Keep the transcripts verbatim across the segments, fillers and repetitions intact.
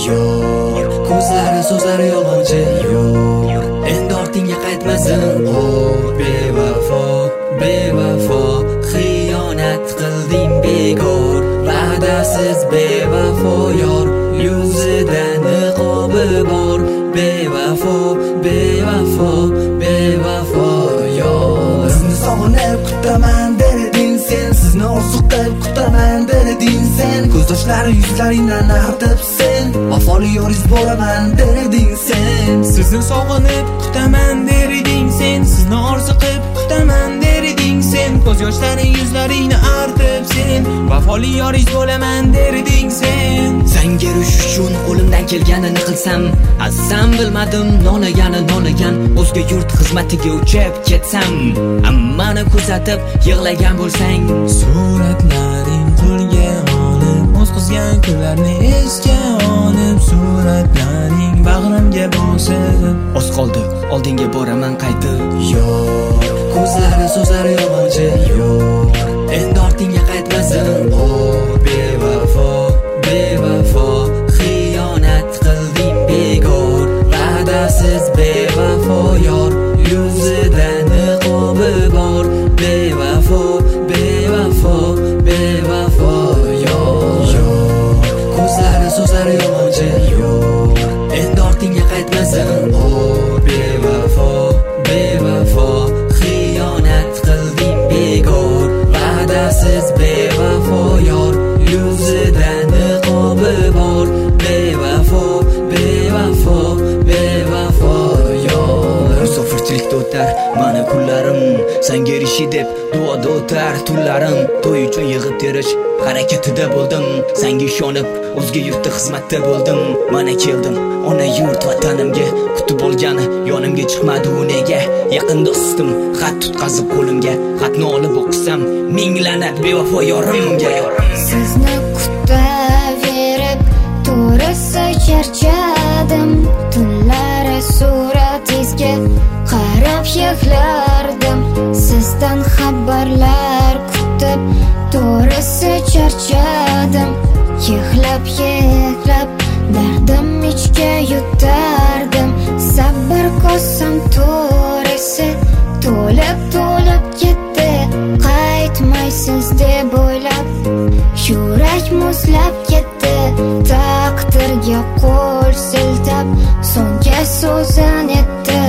yo'q, ko'zlari so'zlar yolg'onchi yo'q, endi ortingga qaytmasin. O bevafo, bevafo, xiyonat qilding bekor, va'dasiz bevafo yor, yuzida niqobi bor. Bevafo, bevafo, bevafo yor. Sizni sog'inib kutaman derding sen, sizni orzu qilib kutaman derding sen, ko'z yoshlari yuzlaringdan artib sen, vafoli yoringiz bo'laman derding sen. Sizni sog'inib kutaman derding sen, sizni orzu qilib kutaman derding sen, ko'z yoshlari yuzlaringni artib sen, vafoli yoringiz bo'laman derding sen. Senga erish uchun qo'limdan kelganini qilsam, azam bilmadim nolagani nolagan, o'zga yurt xizmatiga uchib ketsam, hammani kuzatib yig'lagan bo'lsang, suratlaring qo'lga olib, o'z qizgan kunlarni esga olib, suratlaring bag'rimga bosib, oz qoldi oldinga boraman qaytib. Yo'q, ko'zlari so'zlar yolg'onchi yo'q, endi ortingga qaytmasin. O bevafo, bevafo, xiyonat qilding bekor, va'dasiz bevafo yor, yuzida niqobi bor. Bevafo, bevafo, bevafo yor. Yo'q, ko'zlari so'zlar yolg'onchi yo'q, endi ortingga qaytmasin. O bevafo, bevafo, xiyonat qilding bekor, va'dasiz bevafo yor, yuzida niqobi bor. Bevafo, bevafo, bevafo yor. Musofirchilikda o'tar mana kunlarim, senga erishi deb duoda o'tar tunlarim, to'y uchun yig'ib terish harakatida bo'ldim, senga ishonib o'zga yurtda xizmatda bo'ldim. Mana keldim ona yurt vatanimga, kutib olgani yonimga chiqmadi u nega, yaqin do'stim xat tutqazib qo'limga, xatni olib o'qisam minglanat bevafo yorimga. Sizni kutaverib to'g'risi charchadim, tunlari suratingizga qarab yig'lardim, sizdan xabarlar kutib to'g'risi charchadim, yig'lab yig'lab dardim ichga yutardim, sabr kosam to'g'risi to'lib to'lib ketdi, qaytmaysiz deb o'ylab yurak muzlab ketdi, taqdirga qo'l siltab so'nggi so'zini aytdi,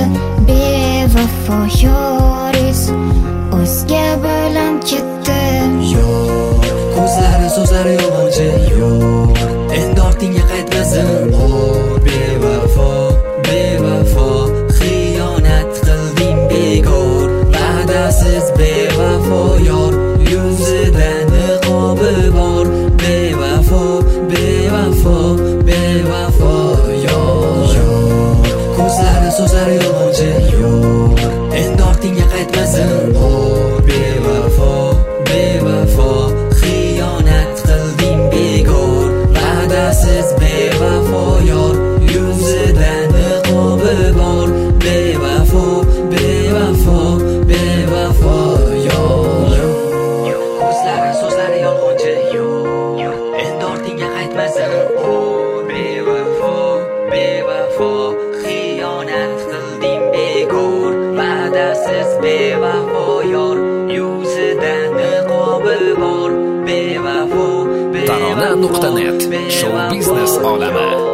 bevafo yoringiz o'zga bilan ketdi. Yo'q, ko'zlari so'zlar yolg'onchi yo'q, endi ortingga qaytmasin. O bevafo, bevafo, xiyonat qilding bekor, va'dasiz bevafo yor, yuzida niqobi bor. Bevafo, bevafo, bevafo yor. Yo'q, ko'zlari so'zlar yolg'onchi yo'q, endi ortingga qaytmasin. O bevafo, bevafo, xiyonat qilding bekor, va'dasiz bevafo yor, yuzida niqobi bor. Bevafo, bevafo, bevafo yor. Ko'zlari so'zlari yolg'onchi yo'q, endi ortingga qaytmasin. O bevafo, bevafo, xiyonat qilding bekor, va'dasiz bevafo yor, yuzida niqobi bor. Bevafo, tarona nuqta net, show biznes olami.